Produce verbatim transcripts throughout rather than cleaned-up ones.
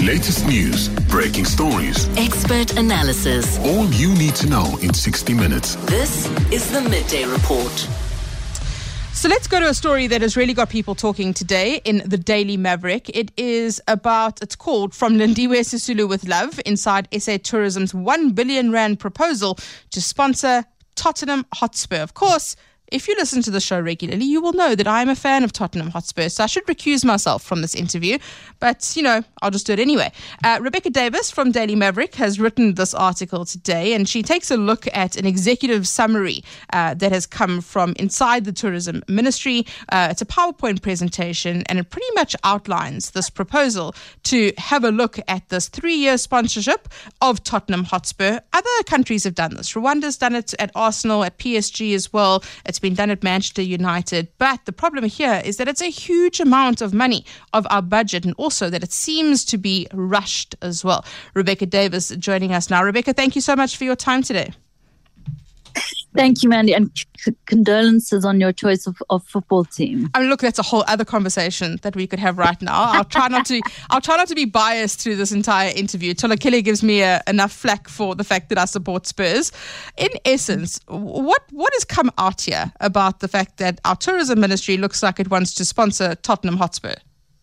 Latest news, breaking stories, expert analysis. All you need to know in sixty minutes. This is the Midday Report. So let's go to a story that has really got people talking today in the Daily Maverick. It is about, it's called From Lindiwe Sisulu with Love, inside S A Tourism's one billion rand proposal to sponsor Tottenham Hotspur. Of course, if you listen to the show regularly, you will know that I am a fan of Tottenham Hotspur, so I should recuse myself from this interview. But, you know, I'll just do it anyway. Uh, Rebecca Davis from Daily Maverick has written this article today, and she takes a look at an executive summary uh, that has come from inside the Tourism Ministry. Uh, it's a PowerPoint presentation, and it pretty much outlines this proposal to have a look at this three-year sponsorship of Tottenham Hotspur. Other countries have done this. Rwanda's done it at Arsenal, at P S G as well. It's been done at Manchester United. But the problem here is that it's a huge amount of money of our budget, and also that it seems to be rushed as well. Rebecca Davis joining us now. Rebecca, thank you so much for your time today. Thank you, Mandy, and c- condolences on your choice of, of football team. I mean, look, that's a whole other conversation that we could have right now. I'll try not to. I'll try not to be biased through this entire interview. Tolakile gives me a, enough flack for the fact that I support Spurs. In essence, what what has come out here about the fact that our tourism ministry looks like it wants to sponsor Tottenham Hotspur?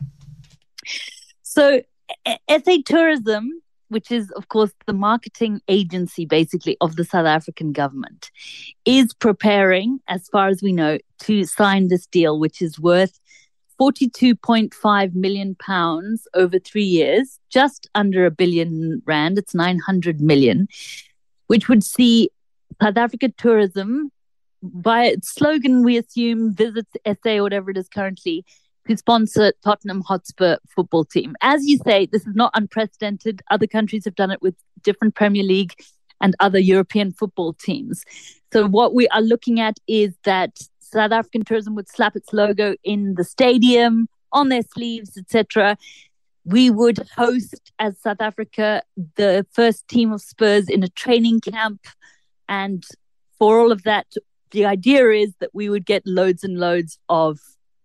So, S A Tourism, which is, of course, the marketing agency, basically, of the South African government, is preparing, as far as we know, to sign this deal, which is worth forty-two point five million pounds over three years, just under a billion rand. It's nine hundred million, which would see South Africa tourism, by its slogan, we assume, visits S A, or whatever it is currently, to sponsor Tottenham Hotspur football team. As you say, this is not unprecedented. Other countries have done it with different Premier League and other European football teams. So what we are looking at is that South African tourism would slap its logo in the stadium, on their sleeves, et cetera. We would host, as South Africa, the first team of Spurs in a training camp. And for all of that, the idea is that we would get loads and loads of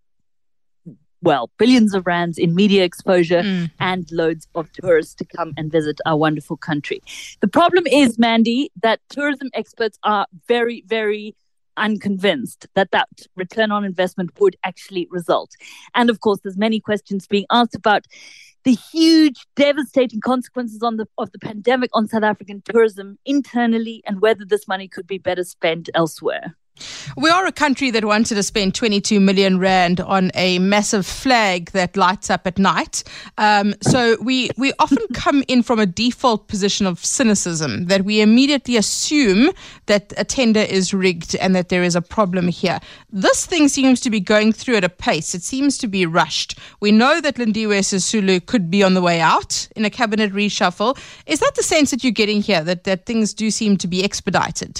well, billions of rands in media exposure mm. and loads of tourists to come and visit our wonderful country. The problem is, Mandy, that tourism experts are very, very unconvinced that that return on investment would actually result. And of course, there's many questions being asked about the huge, devastating consequences on the of the pandemic on South African tourism internally, and whether this money could be better spent elsewhere. We are a country that wanted to spend twenty-two million rand on a massive flag that lights up at night. Um, so we, we often come in from a default position of cynicism, that we immediately assume that a tender is rigged and that there is a problem here. This thing seems to be going through at a pace. It seems to be rushed. We know that Lindiwe Sisulu could be on the way out in a cabinet reshuffle. Is that the sense that you're getting here, that, that things do seem to be expedited?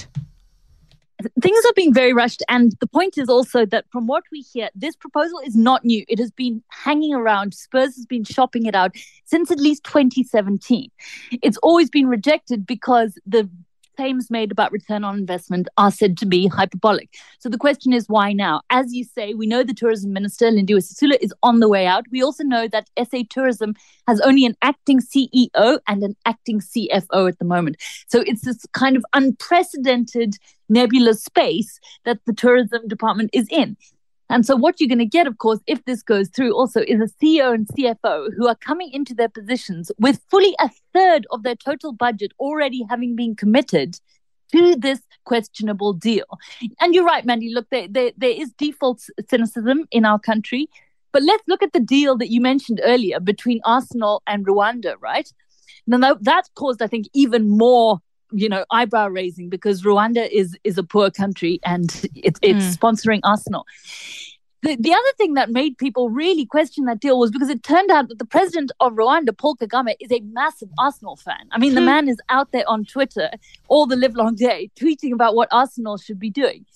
Things are being very rushed, and the point is also that from what we hear, this proposal is not new. It has been hanging around. Spurs has been shopping it out since at least twenty seventeen. It's always been rejected because the claims made about return on investment are said to be hyperbolic. So the question is, why now? As you say, we know the tourism minister, Lindiwe Sisulu, is on the way out. We also know that S A Tourism has only an acting C E O and an acting C F O at the moment. So it's this kind of unprecedented nebulous space that the tourism department is in. And so what you're going to get, of course, if this goes through also, is a C E O and C F O who are coming into their positions with fully a third of their total budget already having been committed to this questionable deal. And you're right, Mandy, look, there, there, there is default cynicism in our country. But let's look at the deal that you mentioned earlier between Arsenal and Rwanda, right? Now, that caused, I think, even more you know, eyebrow raising, because Rwanda is is a poor country and it, it's mm. sponsoring Arsenal. The, the other thing that made people really question that deal was because it turned out that the president of Rwanda, Paul Kagame, is a massive Arsenal fan. I mean, the man is out there on Twitter all the live long day tweeting about what Arsenal should be doing.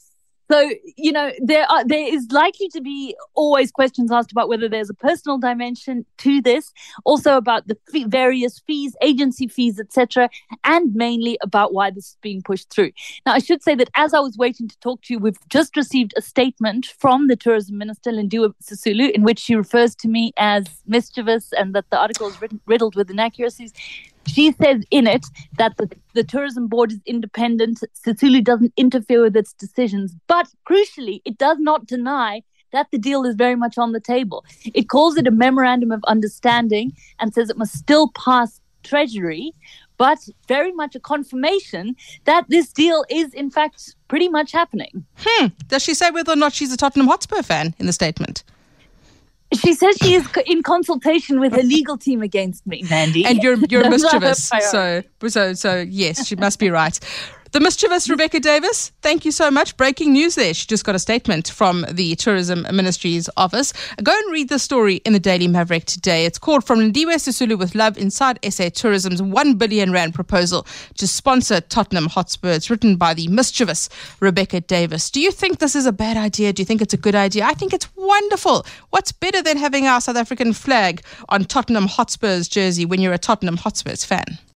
So, you know, there are there is likely to be always questions asked about whether there's a personal dimension to this, also about the fee- various fees, agency fees, et cetera, and mainly about why this is being pushed through. Now, I should say that as I was waiting to talk to you, we've just received a statement from the Tourism Minister, Lindiwe Sisulu, in which she refers to me as mischievous and that the article is written, riddled with inaccuracies. She says in it that the, the tourism board is independent. Sisulu doesn't interfere with its decisions. But crucially, it does not deny that the deal is very much on the table. It calls it a memorandum of understanding and says it must still pass Treasury, but very much a confirmation that this deal is, in fact, pretty much happening. Hmm. Does she say whether or not she's a Tottenham Hotspur fan in the statement? She says she is in consultation with her legal team against me, Mandy. And you're you're Those are her mischievous. So, so, so yes, she must be right. The mischievous Rebecca Davis, thank you so much. Breaking news there. She just got a statement from the Tourism Ministry's office. Go and read the story in the Daily Maverick today. It's called From Lindiwe Sisulu with Love Inside S A Tourism's one billion rand proposal to sponsor Tottenham Hotspur. It's written by the mischievous Rebecca Davis. Do you think this is a bad idea? Do you think it's a good idea? I think it's wonderful. What's better than having our South African flag on Tottenham Hotspur's jersey when you're a Tottenham Hotspurs fan?